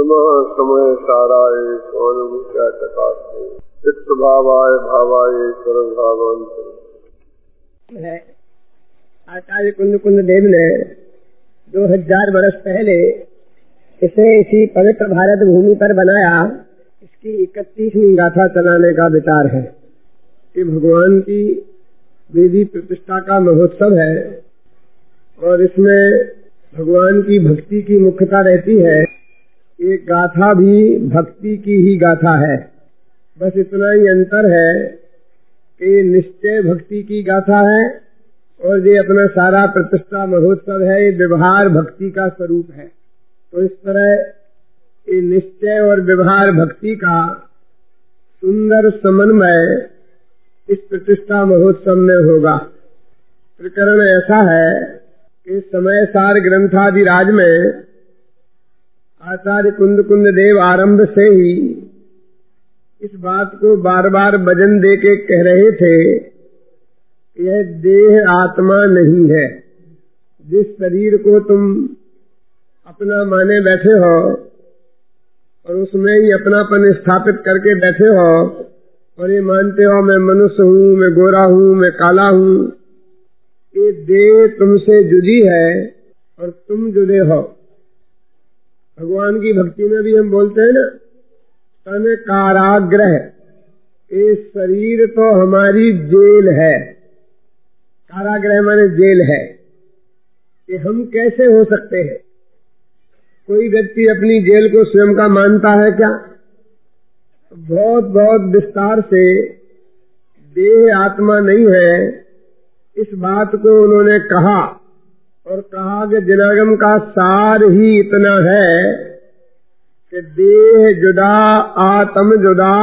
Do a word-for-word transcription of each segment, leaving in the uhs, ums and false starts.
समय साराय कौन क्या चकासे चित्त भावाय भावाय सरल भावांतर है। आचार्य कुंद कुंद देव ने दो हजार वर्ष पहले इसे इसी पवित्र भारत भूमि पर बनाया। इसकी इकतीसवीं गाथा चलाने का विचार है कि भगवान की वेदी प्रतिष्ठा का महोत्सव है और इसमें भगवान की भक्ति की मुख्यता रहती है। ये गाथा भी भक्ति की ही गाथा है, बस इतना ही अंतर है कि निश्चय भक्ति की गाथा है और ये अपना सारा प्रतिष्ठा महोत्सव है, ये व्यवहार भक्ति का स्वरूप है। तो इस तरह ये निश्चय और व्यवहार भक्ति का सुंदर समन्वय इस प्रतिष्ठा महोत्सव में होगा। प्रकरण ऐसा है कि समय सार ग्रंथादिराज में आचार्य कुंद कुंद देव आरंभ से ही इस बात को बार बार वजन दे के कह रहे थे, यह देह आत्मा नहीं है। जिस शरीर को तुम अपना माने बैठे हो और उसमें ही अपनापन स्थापित करके बैठे हो और ये मानते हो मैं मनुष्य हूँ, मैं गोरा हूँ, मैं काला हूँ, ये देह तुमसे जुदी है और तुम जुदे हो। भगवान की भक्ति में भी हम बोलते हैं ना, तन कारागृह, ये शरीर तो हमारी जेल है। कारागृह माने जेल है। कि हम कैसे हो सकते हैं? कोई व्यक्ति अपनी जेल को स्वयं का मानता है क्या? बहुत बहुत विस्तार से देह आत्मा नहीं है इस बात को उन्होंने कहा और कहा कि जनागम का सार ही इतना है कि देह जुदा आत्म जुदा,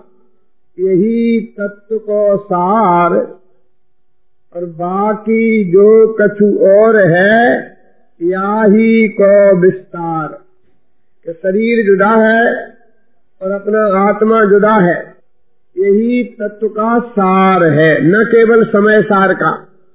यही तत्व को सार और बाकी जो कछु और है या ही को विस्तार। कि शरीर जुदा है और अपना आत्मा जुदा है, यही तत्व का सार है। न केवल समय सार का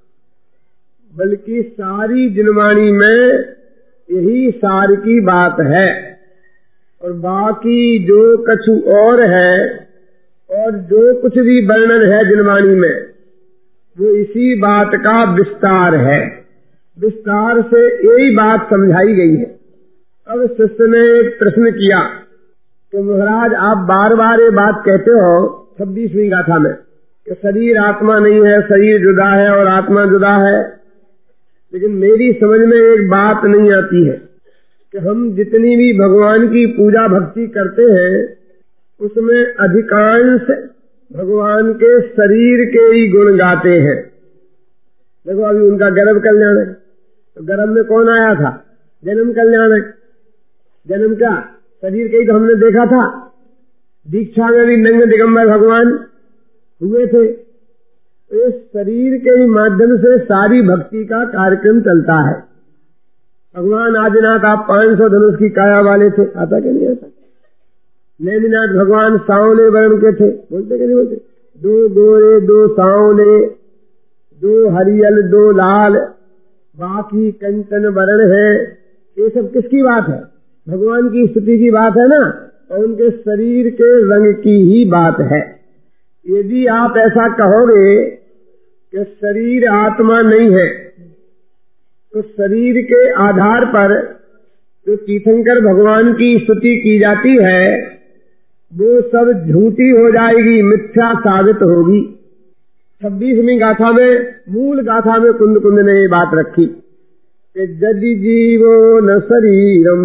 बल्कि सारी जिनवाणी में यही सार की बात है। और बाकी जो कछु और है और जो कुछ भी वर्णन है जिनवाणी में वो इसी बात का विस्तार है। विस्तार से यही बात समझाई गई है। अब शिष्य ने एक प्रश्न किया तो महाराज आप बार बार ये बात कहते हो छब्बीसवीं गाथा में कि शरीर आत्मा नहीं है, शरीर जुदा है और आत्मा जुदा है, लेकिन मेरी समझ में एक बात नहीं आती है कि हम जितनी भी भगवान की पूजा भक्ति करते हैं उसमें अधिकांश भगवान के शरीर के ही गुण गाते हैं। देखो अभी उनका गर्भ कल्याण है, तो गर्भ में कौन आया था? जन्म कल्याण है। जन्म क्या? शरीर के ही तो हमने देखा था। दीक्षा में भी नंग दिगंबर भगवान हुए थे। इस शरीर के ही माध्यम से सारी भक्ति का कार्यक्रम चलता है। भगवान आदिनाथ आप पांच सौ धनुष की काया वाले थे, आता कि नहीं आता? नेमिनाथ भगवान सांवले वर्ण के थे, बोलते कि नहीं बोलते? दो गोरे दो सांवले, दो हरियल दो लाल, बाकी कंचन वर्ण है। ये सब किसकी बात है? भगवान की स्तुति की बात है ना, और उनके शरीर के रंग की ही बात है। यदि आप ऐसा कहोगे कि शरीर आत्मा नहीं है तो शरीर के आधार पर जो तीर्थंकर भगवान की स्तुति की जाती है वो सब झूठी हो जाएगी, मिथ्या साबित होगी। छब्बीसवीं गाथा में, मूल गाथा में कुंद कुंद ने ये बात रखी कि यदि जीवो न शरीरम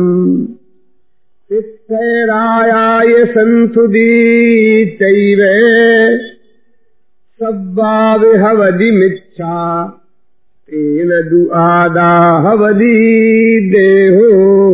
तिष्ठैरायाय संसुदी चैवे सब्बाविहवदि मिच्छा तेन दुआदा हवदि देहो।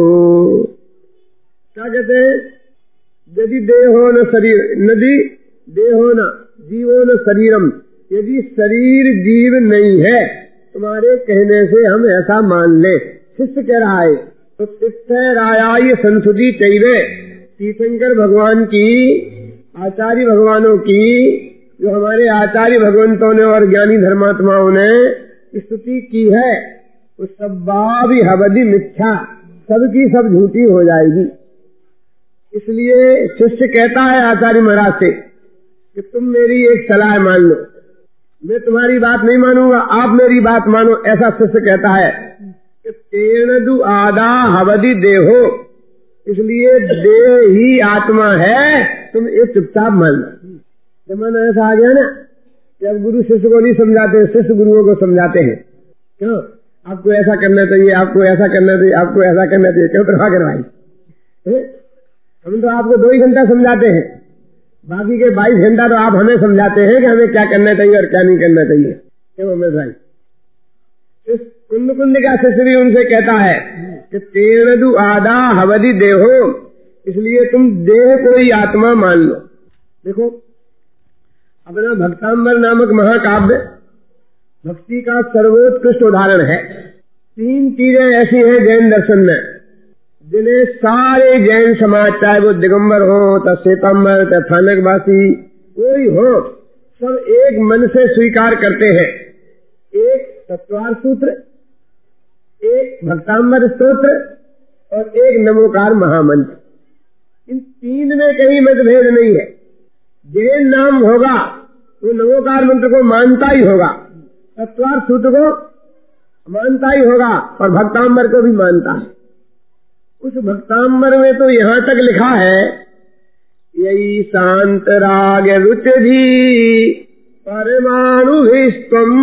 क्या कहते हैं? यदि देहो न शरीर, नदि देहो न जीवो न शरीरम, यदि शरीर जीव नहीं है तुम्हारे कहने से हम ऐसा मान ले। शिष्य कह रहा है तो तिष्ठैरायाय संसुदी चैवे, तीर्थंकर भगवान की, आचार्य भगवानों की, जो हमारे आचार्य भगवंतों ने और ज्ञानी धर्मात्माओं ने स्तुति की है, उस सब्बावि हवदि मिथ्या, सबकी सब झूठी हो जाएगी। इसलिए शिष्य कहता है आचार्य महाराज से कि तुम मेरी एक सलाह मान लो, मैं तुम्हारी बात नहीं मानूंगा, आप मेरी बात मानो। ऐसा शिष्य कहता है कि तेणदु आदा हवदि देहो, इसलिए देह ही आत्मा है, तुम ये चुपचाप मान लो। जमाना ऐसा आ गया ना कि अब गुरु शिष्य को नहीं समझाते, शिष्य गुरुओं को समझाते हैं। क्यों? आपको ऐसा करना चाहिए, आपको ऐसा करना चाहिए, आपको ऐसा करना चाहिए। क्यों तरफा करवाई? हम तो आपको दो ही घंटा समझाते हैं, बाकी के बाईस घंटा तो आप हमें समझाते हैं कि हमें क्या करना चाहिए और क्या नहीं करना चाहिए। क्यों अमृत भाई? कुंद कुंद का शिष्य भी उनसे कहता है कि तेणदु आदा हवदि देहो, इसलिए तुम देह को ही आत्मा मान लो। देखो, अपना भक्तांबर नामक महाकाव्य भक्ति का सर्वोत्कृष्ट उदाहरण है। तीन चीजें ऐसी हैं जैन दर्शन में जिन्हें सारे जैन समाज, चाहे वो दिगंबर हो, चाहे श्वेतांबर, चाहे थानकवासी, कोई हो, सब एक मन से स्वीकार करते हैं। एक तत्वार सूत्र, एक भक्तांबर स्तोत्र और एक नमोकार महामंत्र। इन तीन में कहीं मतभेद नहीं है। जैन नाम होगा वो नमोकार मंत्र को मानता ही होगा, तत्वार सूत्र को मानता ही होगा और भक्तांबर को भी मानता है। उस भक्तांबर में तो यहाँ तक लिखा है, यही शांत राग रुचि परमाणु विश्वम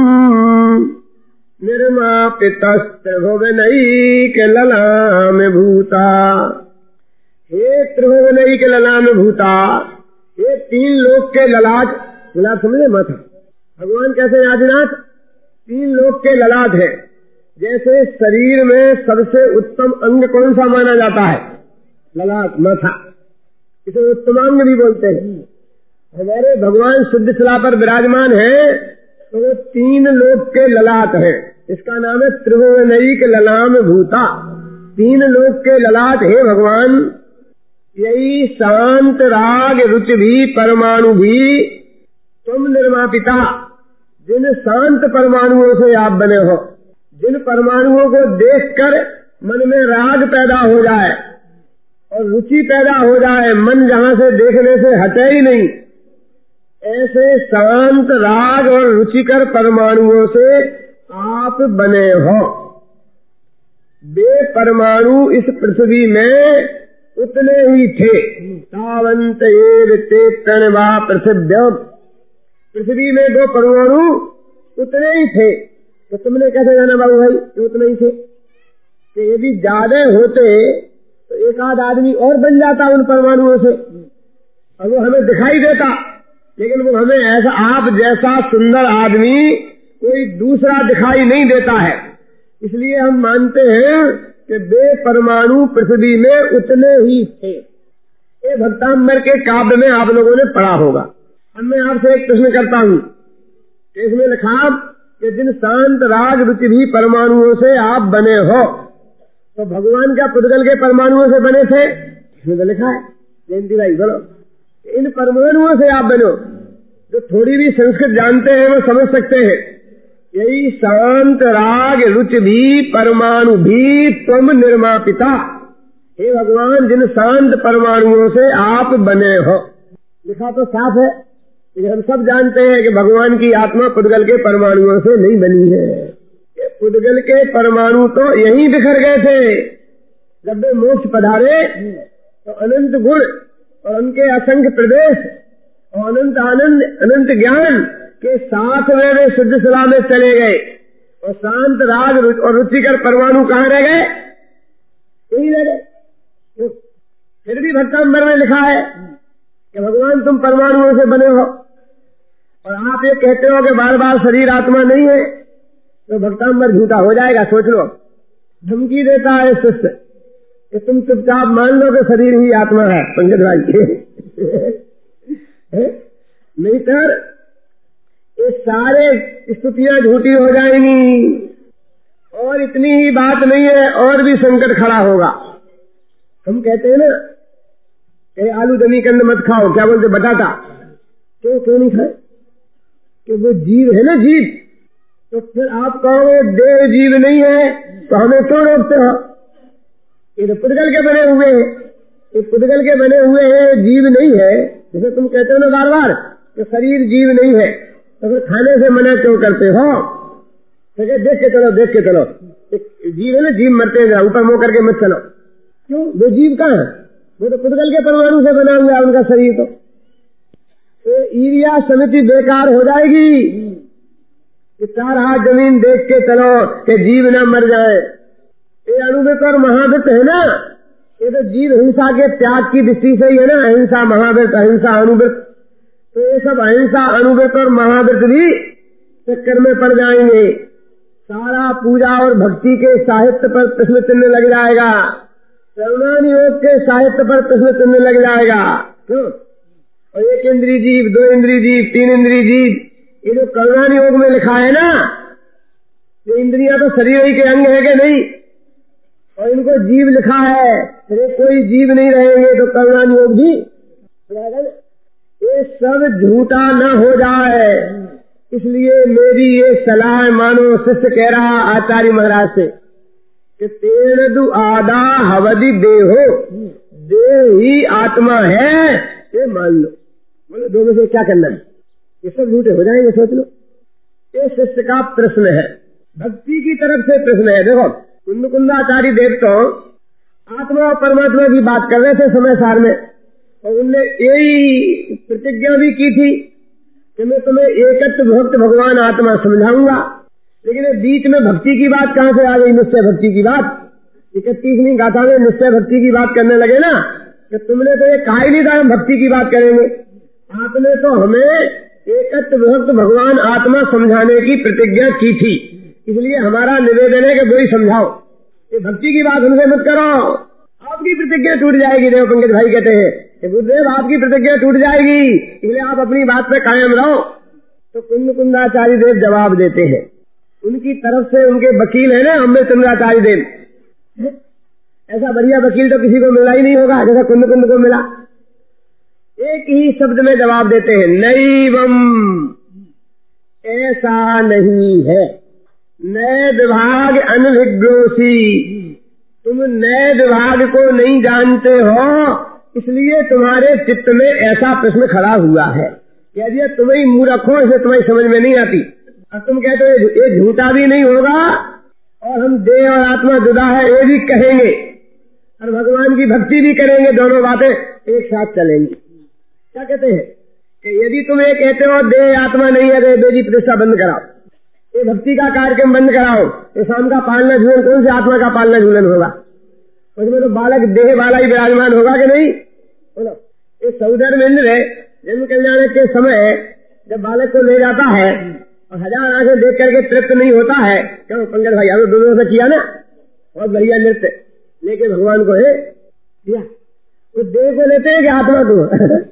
निर्मापितस्त्रिभुवनैक ललाम भूता। हे त्रिभुवनैक ललाम भूता, ये तीन लोक के ललाट, ललाट समझे माथा, भगवान कैसे आदिनाथ तीन लोक के ललाट है। जैसे शरीर में सबसे उत्तम अंग कौन सा माना जाता है? ललाट, माथा, इसे उत्तमांग भी बोलते हैं। हमारे भगवान शुद्ध शिला पर विराजमान है तो वो तीन लोक के ललाट है। इसका नाम है त्रिभुवनैक ललाम भूता। तीन लोक के ललाट है भगवान। यही शांत राग रुचि भी परमाणु भी तुम निर्मापिता, जिन शांत परमाणुओं से आप बने हो, जिन परमाणुओं को देखकर मन में राग पैदा हो जाए और रुचि पैदा हो जाए, मन जहाँ से देखने से हटे ही नहीं, ऐसे शांत राग और रुचिकर परमाणुओं से आप बने हो। वे परमाणु इस पृथ्वी में उतने ही थे। तावंत एव चेतन वा पृथिव्याम, पृथ्वी में दो परमाणु उतने ही थे। तो तुमने कैसे जाना बाबू भाई कि उतने ही थे? कि यदि ज्यादा होते तो एक आध आदमी और बन जाता उन परमाणुओं से, और वो हमें दिखाई देता, लेकिन वो हमें ऐसा आप जैसा सुंदर आदमी कोई दूसरा दिखाई नहीं देता है। इसलिए हम मानते हैं कि वे परमाणु पृथ्वी में उतने ही थे। ये भक्तांबर के काव्य में आप लोगों ने पढ़ा होगा। अब मैं आपसे एक प्रश्न करता हूँ, इसमें लिखा कि जिन शांत राग रुचि भी परमाणुओं से आप बने हो, तो भगवान क्या पुद्गल के परमाणुओं से बने थे? इसमें तो लिखा है। जयंती भाई बोलो, इन परमाणुओं से आप बनो। जो थोड़ी भी संस्कृत जानते हैं वो समझ सकते हैं। यही शांत राग रुचि भी परमाणु भी तुम निर्मापिता, हे भगवान जिन शांत परमाणुओं से आप बने हो। लिखा तो साफ है, लेकिन हम सब जानते हैं कि भगवान की आत्मा पुद्गल के परमाणुओं से नहीं बनी है। पुद्गल के परमाणु तो यहीं बिखर गए थे। जब वे मोक्ष पधारे तो अनंत गुण और उनके असंख्य प्रदेश और अनंत आनंद, अनंत ज्ञान के साथ में वे शुद्ध शिला में चले गए, और शांत राग और रुचिकर परमाणु कहाँ रह गए? यही रह गए। फिर भी भक्तांबर में लिखा है कि भगवान तुम परमाणुओं से बने हो, और आप ये कहते हो कि बार बार शरीर आत्मा नहीं है, तो भक्तांबर झूठा हो जाएगा। सोच लो, धमकी देता है शिष्य कि तुम चुपचाप मान लो कि शरीर ही आत्मा है। पंडित भाई नहीं सर, ये सारे स्तुतियां झूठी हो जाएंगी। और इतनी ही बात नहीं है, और भी संकट खड़ा होगा। हम कहते हैं ना कि आलू दमी कंद मत खाओ, क्या बोलते? बताता। क्यों क्यों नहीं खाए? कि वो जीव है ना, जीव। तो फिर आप कहोगे देव जीव नहीं है तो हमें क्यों रोकते हो? ये तो पुद्गल के बने हुए हैं। ये पुद्गल के बने हुए हैं, जीव नहीं है। जैसे तुम कहते हो ना बार बार कि शरीर जीव नहीं है, तो फिर खाने से मना क्यों करते हो? तो देख के चलो, देख के चलो, जीव है ना, जीव मरते हैं, ऊपर मुंह करके मत चलो। क्यों? वो जीव कहाँ है? वो तो पुद्गल के परमाणु से बना हुआ है उनका शरीर। तो, तो ईरिया समिति बेकार हो जाएगी कि चार हाथ जमीन देख के चलो कि जीव न मर जाए। ये अणुव्रत और महाव्रत है ना, ये तो जीव हिंसा के त्याग की दृष्टि से ही है ना, अहिंसा महाव्रत, अहिंसा अणुव्रत। तो ये सब अहिंसा अणुव्रत और महाव्रत भी चक्कर में पड़ जाएंगे। सारा पूजा और भक्ति के साहित्य पर प्रश्न चिन्ह लग जाएगा, करुणान योग के साहित्य पर प्रश्न चिन्ह लग जाएगा। क्यों? और एक इंद्री जीव, दो इंद्री जीव, तीन इंद्री जीव, ये जो करुणान योग में लिखा है ना, ये इंद्रियां तो शरीर ही के अंग है कि नहीं, और इनको जीव लिखा है। अरे कोई जीव नहीं रहेंगे तो करुणान योग भी, ये सब झूठा न हो जाए, इसलिए मेरी ये सलाह मानो। शिष्य कह रहा आचार्य महाराज से कि तेन दु आदा हवदि देहो, देह ही आत्मा है, ये मान लो। बोले दो में से क्या करना है? ये सब झूठे हो जाएंगे, सोच लो। ये शिष्य का प्रश्न है, भक्ति की तरफ से प्रश्न है। देखो कुंद कुंदाचार्य देव तो आत्मा और परमात्मा की बात कर रहे थे समय सार में, और उनने यही प्रतिज्ञा भी की थी कि मैं तुम्हें एकत्व भक्त भगवान आत्मा समझाऊंगा। लेकिन बीच में भक्ति की बात कहाँ से आ गई? निश्चय भक्ति की बात। इकतीसवीं गाथा में निश्चय भक्ति की बात करने लगे ना, कि तुमने तो ये कहा ही नहीं था हम भक्ति की बात करेंगे। आपने तो हमें एकत्व भक्त भगवान आत्मा समझाने की प्रतिज्ञा की थी, इसलिए हमारा निवेदन है कि वही समझाओ, ये भक्ति की बात हमसे मत करो, आपकी प्रतिज्ञा टूट जाएगी। देव पंकज भाई कहते हैं गुरुदेव आपकी प्रतिज्ञा टूट जाएगी, इसलिए आप अपनी बात पे कायम रहो। तो कुंद कुंदाचार्य देव जवाब देते हैं, उनकी तरफ से उनके वकील है ना अमृत चंद्राचार्य देव, ऐसा बढ़िया वकील तो किसी को मिला ही नहीं होगा जैसा कुंद कुंद को मिला। एक ही शब्द में जवाब देते हैं, नैवम, ऐसा नहीं है। नए विभाग अनभिग्रोसी, तुम नए विभाग को नहीं जानते हो, इसलिए तुम्हारे चित्त में ऐसा प्रश्न खड़ा हुआ है। कह दिया तुम्हें मूर्ख हो, इसे तुम्हें समझ में नहीं आती। अब तुम कहते हो ये झूठा भी नहीं होगा और हम देह और आत्मा जुदा है ये भी कहेंगे, और भगवान की भक्ति भी करेंगे, दोनों बातें एक साथ चलेंगी। क्या कहते हैं कि यदि तुम ये कहते हो देह आत्मा नहीं है तो बेदी प्रतिष्ठा बंद कराओ, ये भक्ति का कार्यक्रम बंद कराओ, ये शाम का पालना झूलन कौन से आत्मा का पालना झूलन होगा? उसमें तो बालक देह वाला ही विराजमान होगा कि नहीं? बोलो, ये सौदर इंद्र जन्म कल्याण के समय जब बालक को ले जाता है और हजार आंखें देख करके तृप्त नहीं होता है, क्यों पंकज भाई हमने दोनों से किया ना, बहुत बढ़िया नृत्य लेके भगवान को है दिया, तो देह को लेते हैं कि आत्मा को?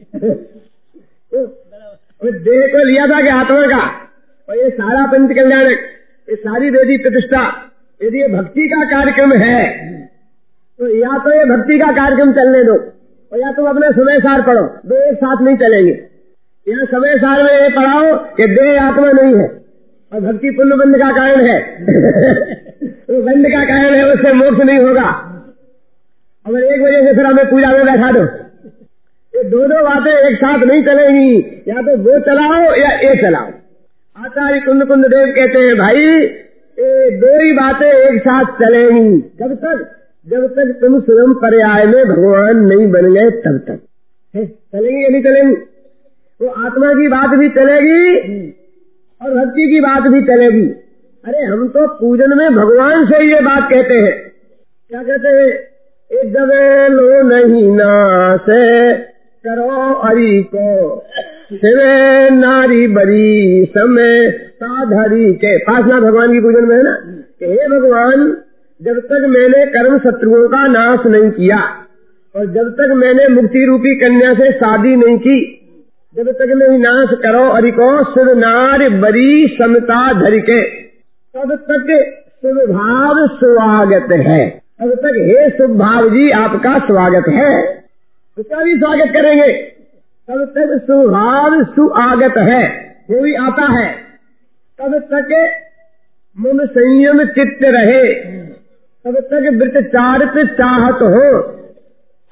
देह को लिया था कि आत्मा का? और ये सारा पंच कल्याणक, ये सारी वेदी प्रतिष्ठा, यदि ये भक्ति का कार्यक्रम है तो या तो ये भक्ति का कार्यक्रम चलने दो, और या तुम अपने समय सार पढ़ो, दो एक साथ नहीं चलेंगे। यहाँ समय सार में ये पढ़ाओ कि देह आत्मा नहीं है और भक्ति पुण्य बंध का कारण है बंध का कारण है, उससे मोक्ष नहीं होगा। अगर एक वजह से फिर हमें पूजा में बैठा दो, ये दोनों बातें एक साथ नहीं चलेंगी, या तो वो चलाओ या ये चलाओ। आचार्य कुंद कुंद देव कहते हैं भाई ये दो ही बातें एक साथ चलेंगी, कब तक? जब तक तुम स्वयं पर्याय में भगवान नहीं बन गए तब तक चलेंगी या नहीं चलेंगी? वो आत्मा की बात भी चलेगी और भक्ति की बात भी चलेगी। अरे हम तो पूजन में भगवान से ये बात कहते हैं, क्या कहते हैं? एक जब लो नहीं ना से करो अरी को शिवे नारी बरी समय साधरी के पासना भगवान की पूजन में है ना कि हे भगवान जब तक मैंने कर्म शत्रुओं का नाश नहीं किया और जब तक मैंने मुक्ति रूपी कन्या से शादी नहीं की, जब तक नहीं नाश करो अरिको शिव नार बरी समता धर के, तब तक शुभ भाव स्वागत है। तब तक हे शुभ भाव जी आपका स्वागत है, उसका भी स्वागत करेंगे। तब तक सुभाव सुआगत है, वो भी आता है। तब तक मन संयम चित्त रहे, तब तक वृत्त चारित चाहत हो।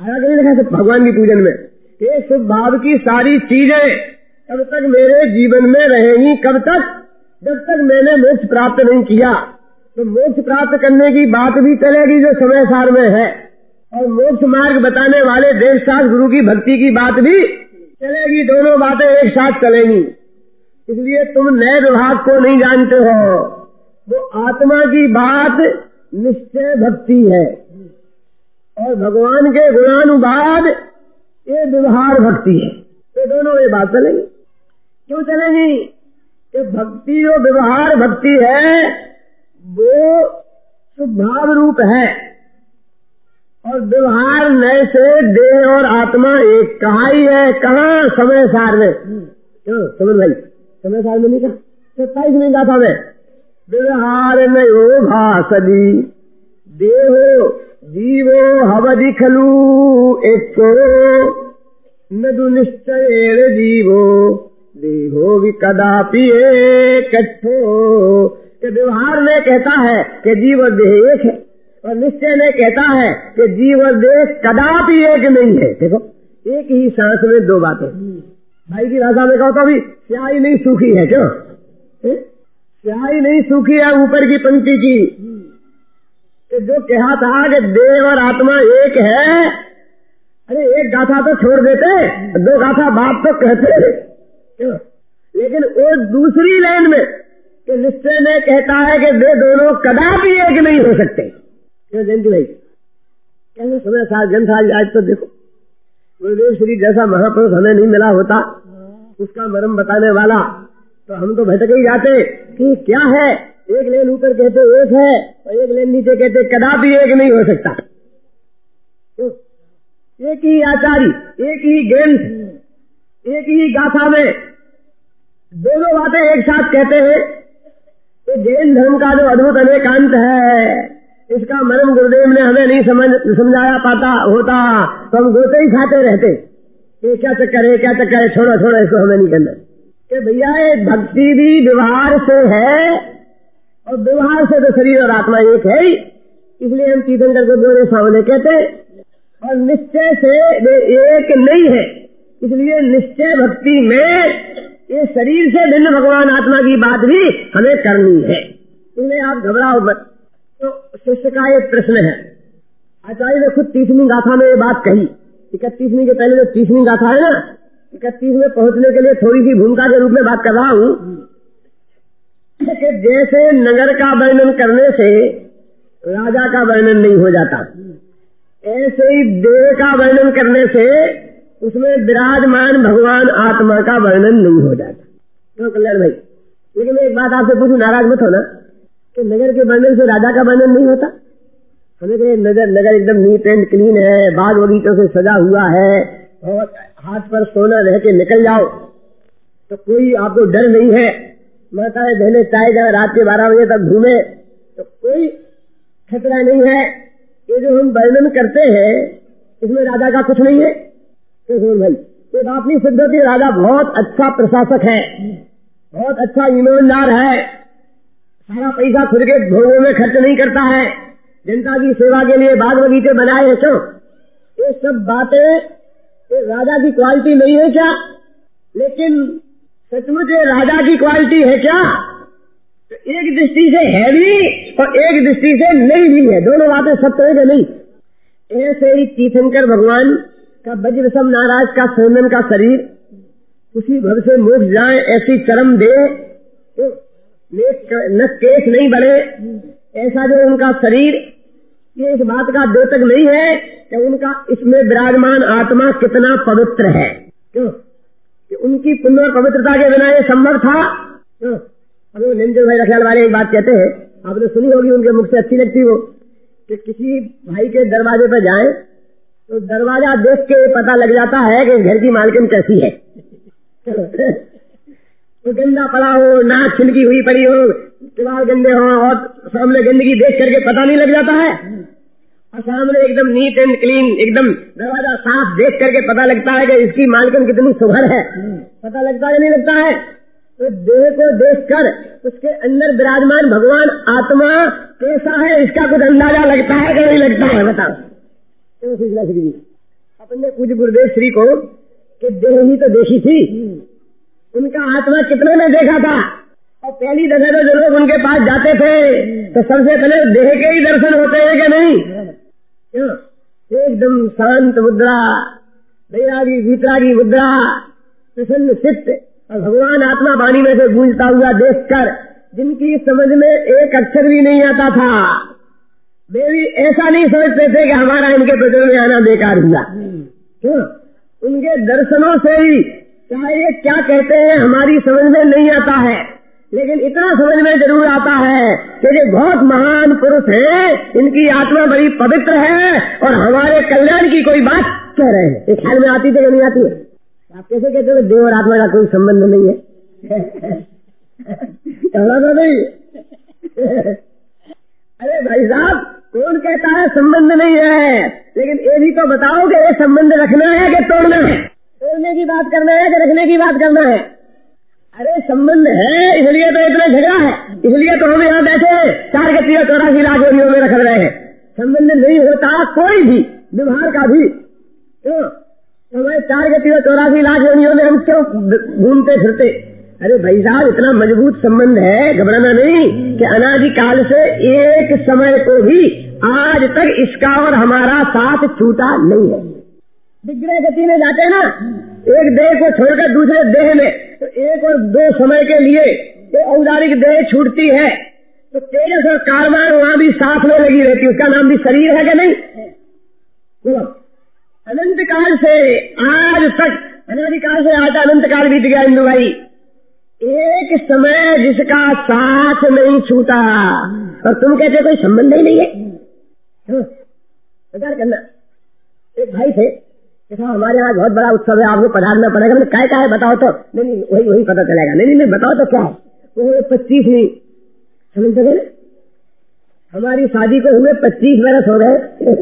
आया नहीं लिखा सब भगवान की पूजन में, ये शुभ भाव की सारी चीजें तब तक मेरे जीवन में रहेंगी, कब तक? जब तक मैंने मोक्ष प्राप्त नहीं किया। तो मोक्ष प्राप्त करने की बात भी चलेगी जो समय सार में है, और मोक्ष मार्ग बताने वाले देव शास्त्र गुरु की भक्ति की बात भी चलेगी, दोनों बातें एक साथ चलेंगी। इसलिए तुम नए विभाग को नहीं जानते हो, वो आत्मा की बात निश्चय भक्ति है, और भगवान के गुणानुवाद ये व्यवहार भक्ति है। तो दोनों ये बात चलेगी। क्यों चलेगी? कि भक्ति जो व्यवहार भक्ति है वो स्वभाव रूप है, और व्यवहार नए से देह और आत्मा एक कहा ही है। कहाँ? समय सार में। क्यों समझ भाई? समय सार में नहीं कहा, सत्ताईस में कहा था मैं, व्यवहार नयो भाषदी देहो जीवो हवधि खलू एको नदु निश्चय जीवो देहो भी कदापि कट्ठो। व्यवहार ने कहता है कि जीव और देह एक है, और निश्चय ने कहता है कि जीव और देह कदापि एक नहीं है। देखो एक ही सांस में दो बातें। भाई की भाषा में कहो तो अभी स्याही नहीं सूखी है, क्यों स्याही नहीं सूखी है ऊपर की पंक्ति की, कि जो कहा था कि देह और आत्मा एक है, अरे एक गाथा तो छोड़ देते, दो गाथा बात तो कहते, क्यों? लेकिन वो दूसरी लाइन में कि निश्चय ने कहता है कि वे दोनों कदापि एक नहीं हो सकते। क्यों जयंती भाई? कैसे समय साथ ग्रंथ आज तो देखो, गुरुदेव श्री जैसा महापुरुष हमें नहीं मिला होता, उसका मर्म बताने वाला, तो हम तो भटक ही जाते कि क्या है। एक लेन ऊपर कहते एक है, और एक लेन नीचे कहते कदापि एक नहीं हो सकता। एक ही आचार्य, एक ही ग्रंथ, एक ही गाथा में दोनों बातें एक साथ कहते हैं। तो जैन धर्म का जो अद्भुत अनेकांत है, इसका मर्म गुरुदेव ने हमें नहीं समझ समझाया पाता होता तो हम गोते ही खाते रहते। ये क्या चक्कर है, क्या चक्कर है, छोड़ो छोड़ो, इसको हमें नहीं करना। कि भैया ये भक्ति भी व्यवहार से है, और व्यवहार से तो शरीर और आत्मा एक है ही, इसलिए हम तीर्थंकर को गोरे सांवले कहते। और निश्चय से वे एक नहीं है, इसलिए निश्चय भक्ति में ये शरीर से भिन्न भगवान आत्मा की बात भी हमें करनी है। इसलिए आप घबराओ मत। तो शिष्य का एक प्रश्न है, आचार्य ने खुद तीसवीं गाथा में ये बात कही। इकतीसवीं के पहले जो तीसवीं गाथा है ना, इकतीस में पहुंचने के लिए थोड़ी सी भूमिका के रूप में बात कर रहा हूँ कि जैसे नगर का वर्णन करने से राजा का वर्णन नहीं हो जाता, ऐसे ही देह का वर्णन करने से उसमें विराजमान भगवान आत्मा का वर्णन नहीं हो जाता। तो कल्याण भाई, लेकिन एक बात आपसे पूछूं, नाराज मत होना, कि नगर के वर्णन से राजा का वर्णन नहीं होता। हमें कहे नगर नगर एकदम नीट एंड क्लीन है, बाग बगीचों से सजा हुआ है, और हाथ पर सोना रह के निकल जाओ तो कोई आपको डर नहीं है। माता है बहने चाहे जाए रात के बारह बजे तक घूमे तो कोई खतरा नहीं है। ये जो हम वर्णन करते हैं इसमें राजा का कुछ नहीं है। तो भाई ये बात नहीं सिद्ध होती, राजा बहुत अच्छा प्रशासक है, बहुत अच्छा ईमानदार है, सारा पैसा खुद के भोगों में खर्च नहीं करता है, जनता की सेवा के लिए बाग बगीचे बनाए हैं। क्यों? ये सब बातें राजा की क्वालिटी नहीं है क्या? लेकिन सचमुच राजा की क्वालिटी है क्या? तो एक दृष्टि से है भी और एक दृष्टि से नहीं भी है, दोनों बातें सत्य है कि नहीं? ऐसे ही तीर्थंकर भगवान का वज्रसम नाराज का सोनन का शरीर, उसी भव से मोक्ष जाए ऐसी चरम दे, न केस नहीं बढ़े ऐसा जो उनका शरीर, ये इस बात का द्योतक नहीं है कि उनका इसमें विराजमान आत्मा कितना पवित्र है। क्यों? कि उनकी पुण्य और पवित्रता के बिना ये संभव था। क्यों? अभी निंजो भाई रखियाल वाले एक बात कहते हैं, आपने सुनी होगी, उनके मुख से अच्छी लगती हो, कि किसी भाई के दरवाजे पर जाए तो दरवाजा देख के पता लग जाता है कि घर की मालकिन कैसी है। तो गंदा पड़ा हो, नाक छिलकी हुई पड़ी हो, किवाड़ गंदे हो, और सामने गंदगी देख करके पता नहीं लग जाता है, और सामने एकदम नीट एंड क्लीन, एकदम दरवाजा साफ देख करके पता लगता है कि इसकी मालकिन कितनी सुघर है। पता लगता है नहीं लगता है? तो देह को देखकर उसके अंदर विराजमान भगवान आत्मा कैसा है इसका कुछ अंदाजा लगता है कि नहीं लगता है? बताओ। अपने पूज्य गुरुदेव श्री को कि देह ही तो देखी थी, उनका आत्मा कितने ने देखा था। और पहली दफे तो जो लोग उनके पास जाते थे तो सबसे पहले देह के ही दर्शन होते हैं कि नहीं? क्यों? एकदम शांत मुद्रा, वैरागी वीतरागी मुद्रा, प्रसन्न चित्त, और भगवान आत्मा वाणी में से गूंजता हुआ देखकर जिनकी समझ में एक अक्षर भी नहीं आता था, वे भी ऐसा नहीं सोचते थे कि हमारा इनके प्रचलन में आना बेकार हुआ। क्यों? उनके दर्शनों से ही चाहे ये क्या कहते हैं हमारी समझ में नहीं आता है, लेकिन इतना समझ में जरूर आता है कि ये बहुत महान पुरुष हैं, इनकी आत्मा बड़ी पवित्र है और हमारे कल्याण की कोई बात कह रहे हैं। ये ख्याल में आती थी या नहीं आती है? आप कैसे कहते हो देव और आत्मा का कोई संबंध नहीं है? तो नहीं। अरे भाई साहब, कौन कहता है संबंध नहीं है? लेकिन ये भी तो बताओ कि ये संबंध रखना है कि तोड़ना है? तोड़ने की बात करना है कि रखने की बात करना है? अरे संबंध है, इसलिए तो इतना झगड़ा है, इसलिए तो हम यहाँ बैठे चार के तीन चौरासी लाख योनियों में रख रहे हैं। संबंध नहीं होता कोई भी व्यवहार का भी, क्यों हमारे चार के तीन चौरासी लाख योनियों में हम क्यों घूमते फिरते? अरे भाई साहब, इतना मजबूत संबंध है, घबराना नहीं कि अनादिकाल से एक समय को भी आज तक इसका और हमारा साथ छूटा नहीं है। विग्रह गति में जाते हैं ना, एक देह को छोड़कर दूसरे देह में, तो एक और दो समय के लिए ये औदारिक देह छूटती है तो तेजस और कारवान वहाँ भी साथ में लगी रहती है। उसका नाम भी शरीर है कि नहीं? अनंत काल से आज तक, अनादिकाल से आज अनंत काल बीत गया इंदु भाई, एक समय जिसका साथ नहीं छूटा, और तुम कहते कोई संबंध ही नहीं है। विचार करना। एक भाई थे, हमारे यहाँ बहुत बड़ा उत्सव है, आपको पधारना पड़ेगा। मैंने क्या क्या है बताओ तो? नहीं नहीं वही वही पता चलेगा। नहीं नहीं बताओ तो क्या है? वो पच्चीसवीं, समझ सके? हमारी शादी को हुए पच्चीस बरस हो गए,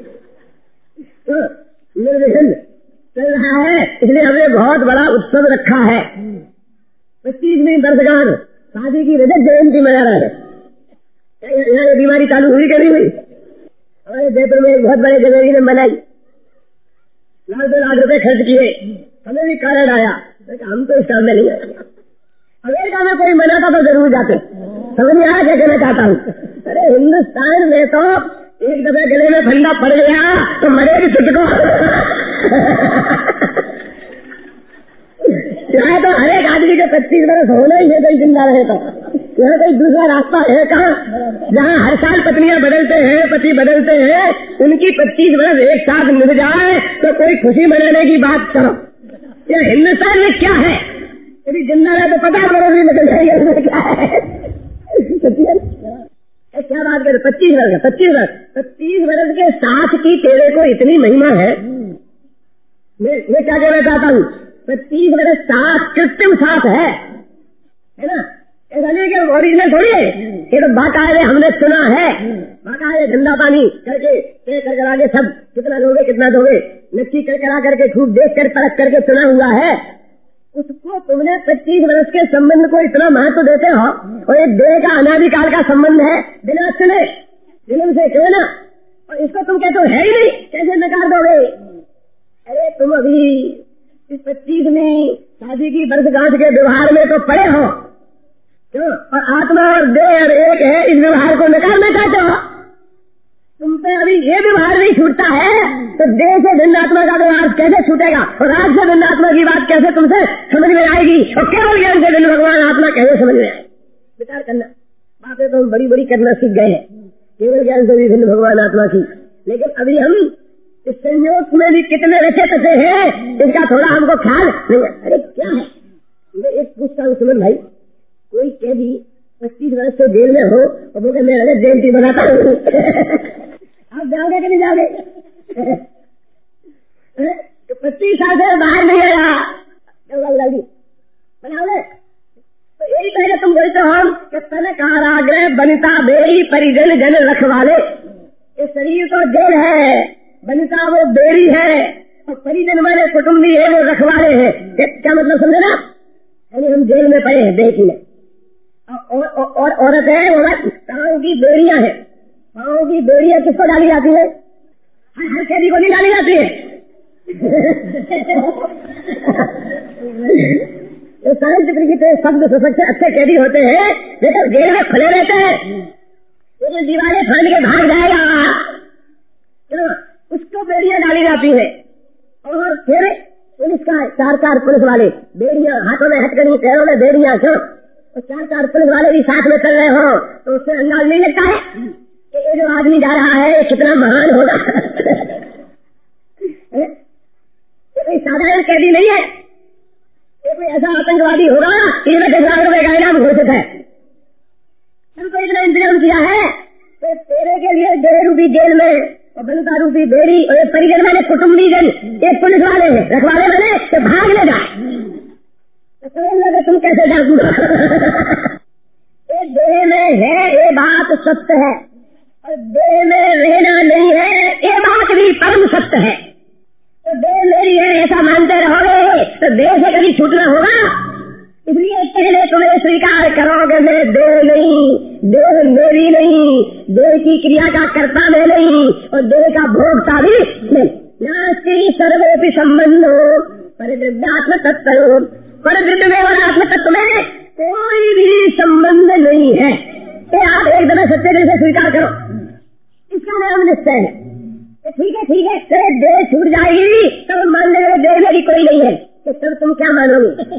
निर्विघ्न चल रहा है, इसलिए हमने बहुत बड़ा उत्सव रखा है। पच्चीसवीं वर्षगांठ, शादी की रजत जयंती मना रहा है। यहाँ ये बीमारी चालू हुई कि नहीं हुई? हमारे जयपुर में एक बहुत बड़े जगह ने बनाई, लाख दो लाख रुपए खर्च किए, हमें भी कारण आया, हम तो इस काम में नहीं आए। अमेरिका में कोई मनाता तो जरूर जाते। समझ में आया क्या कहना चाहता हूँ? अरे हिंदुस्तान में तो एक दफे गले में फंदा पड़ गया तो मरे भी छुटको। चाहे तो हर एक आदमी के पच्चीस बरस होना ही है, कोई जिंदा रहे तो। यहाँ कोई दूसरा रास्ता है कहाँ? जहाँ हर साल पत्नियां बदलते हैं, पति बदलते हैं, उनकी पच्चीस बरस एक साथ मिल जाए तो कोई खुशी मनाने की बात करो। ये हिंदुस्तान में क्या है? यदि जिंदा रहे तो पचास बरस भी निकल जाएंगे। क्या है? क्या बात करे? पच्चीस वर्ष पच्चीस वर्ष पच्चीस वर्ष के साथ की तेरे को इतनी महिमा है। मैं मैं क्या कहना चाहता हूँ, पच्चीस वर्ष साथ कृत्रिम साथ है, है ना? ऐसा नहीं कि ओरिजिनल थोड़ी है, ये तो बाकायदे हमने सुना है, बाकायदे धंधा पानी करके तय कर करा के सब कितना दोगे कितना दोगे नक्की कर करा करके खूब देख कर परख करके सुना हुआ है। उसको तुमने पच्चीस वर्ष के संबंध को इतना महत्व देते हो, और एक देह का अनादिकाल का संबंध है बिना सुने जन्म से, क्यों ना? और इसको तुम कहते हो है ही नहीं, कैसे नकार दोगे? अरे तुम अभी इस पच्चीस में शादी की वर्षगांठ के व्यवहार में तो पड़े हो, क्यों? और आत्मा और देह और एक है, इस व्यवहार को नकारना चाहते हो। तुम पे अभी ये व्यवहार नहीं छूटता है तो देह से भिन्न आत्मा का व्यवहार कैसे छूटेगा? और राज से भिन्न आत्मा की बात कैसे तुमसे समझ में आएगी? और केवल ज्ञान से भिन्न भगवान आत्मा कैसे समझ में आए? विचार करना। बातें तो हम बड़ी बड़ी करना सीख गए हैं, केवल ज्ञान से भी भिन्न भगवान आत्मा की, लेकिन अभी हम इस संयोग में भी कितने रचे तसे हैं, इसका थोड़ा हमको ख्याल नहीं। अरे क्या है, मैं एक पूछता हूँ सुमन भाई, कोई कैदी पच्चीस वर्ष से जेल में हो और बोले मैं रजत जयंती बनाता हूँ, आप जाओगे कि नहीं जाओगे? तो पच्चीस साल से बाहर नहीं आया, जल्दी बनाओगे? तो यही पहले तुम बोलते हो कि तन कारागृह बनता बेरी परिजन जन रखवाले। ये शरीर तो जेल है, बनता वो बेरी है, और परिजन वाले कुटुम्बी है वो रखवाले है। क्या मतलब समझे ना? यानी हम जेल में पड़े हैं देख में, और औरत है, औरत पाँव की बेड़ियां है, पाँव की बेड़ियां किसको डाली जाती है? हर कैदी को नहीं डाली जाती है, साहित्य के शब्द सशक्त अच्छे कैदी होते हैं, लेकिन जेल में खुले रहते हैं, लेकिन दीवारें फाड़ के भाग जाएगा, उसको बेड़ियां डाली जाती है। और फिर पुलिस का चार चार पुलिस वाले बेड़ियां हाथों में हथकड़ी, पैरों में बेड़ियां, क्यों तो चार चार पुलिस वाले भी साथ में चल रहे हो तो उससे अंदाज नहीं लगता है कि ये जो आदमी जा रहा है कितना महान होगा। कोई साधारण कैदी नहीं है, कोई ऐसा आतंकवादी होगा कि दस लाख रुपए का इनाम घोषित है, हमको इतना इंतजाम किया है तो तेरे के लिए डेढ़ रूपी जेल में और बनता रूपी बेड़ी और एक परिजन वाले कुटुम्बी जन एक पुलिस वाले रखवाले वाले तो भाग लेगा, तो तुम कैसे जागू। एक देह में है ये बात सत्य है और देह में रहना नहीं है ये बात भी परम सत्य है। तो देह मेरी है ऐसा मानते रहोगे तो देह से कभी छूटना होगा, इसलिए पहले तुम्हें स्वीकार करोगे मैं देह नहीं, देह मेरी नहीं, देह की क्रिया का कर्ता मैं नहीं और देह का भोगता भी नहीं। नास्ति सर्वोपि संबंधो परिदृढ़ात्म तत्व, परिदृढ़ में और आत्म तत्व में कोई भी संबंध नहीं है। ये आप एकदम सत्य दिल से स्वीकार करो, इसका नाम निश्चय है। ठीक है ठीक है, तेरे देह छूट जाएगी तब तो मान लेंगे देह मेरी कोई नहीं है, तो तब तुम क्या मानोगे।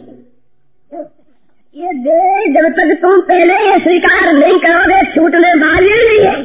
ये देह जब तक तुम पहले ये स्वीकार नहीं करोगे छूटने वाली नहीं है।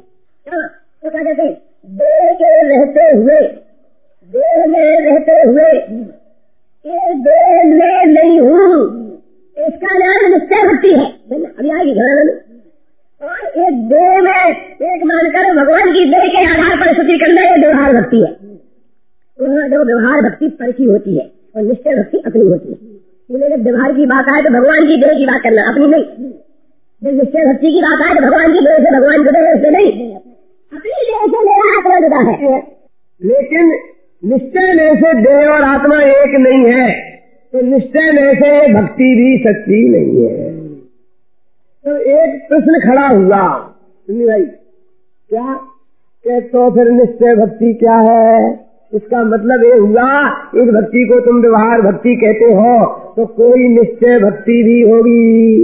तो क्या कहते देह के रहते हुए, देह में रहते हुए ये देह में नहीं हूँ, इसका नाम निश्चय भक्ति है। अभी आएगी घर में। और एक देह में एक मानकर भगवान की देह के आधार पर स्तुति करना ये व्यवहार भक्ति है। जो व्यवहार भक्ति परखी होती है और निश्चय भक्ति अपनी होती है। जब व्यवहार की बात आए तो भगवान की देह की बात करना, अपनी नहीं। जब निश्चय भक्ति की बात आए तो भगवान की देह से भगवान जुड़े हुए से नहीं, अपनी देह से मेरा आत्मा जुड़ा है। लेकिन निश्चय में से देह और आत्मा एक नहीं है, तो निश्चय में से भक्ति भी सच्ची नहीं है। तो एक प्रश्न खड़ा हुआ सुनी भाई, क्या के तो फिर निश्चय भक्ति क्या है। इसका मतलब ये हुआ इस भक्ति को तुम व्यवहार भक्ति कहते हो तो कोई निश्चय भक्ति भी होगी।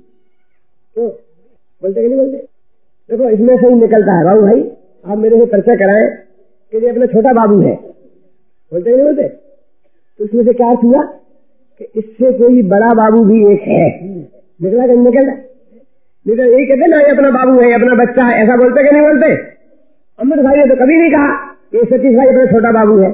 तो बोलते कि नहीं बोलते। देखो इसमें से ही निकलता है बाबू भाई, आप मेरे से परिचय कराएं कि ये अपना छोटा बाबू है, बोलते कि नहीं बोलते। तो इसमें से क्या अर्थ हुआ कि इससे कोई बड़ा बाबू भी एक है, निकला कि निकलता नहीं। तो यही कहते ना ये अपना बाबू है, अपना बच्चा है, ऐसा बोलते कि नहीं बोलते। अमृत भाई ने तो कभी नहीं कहा ये सतीश भाई अपना छोटा बाबू है।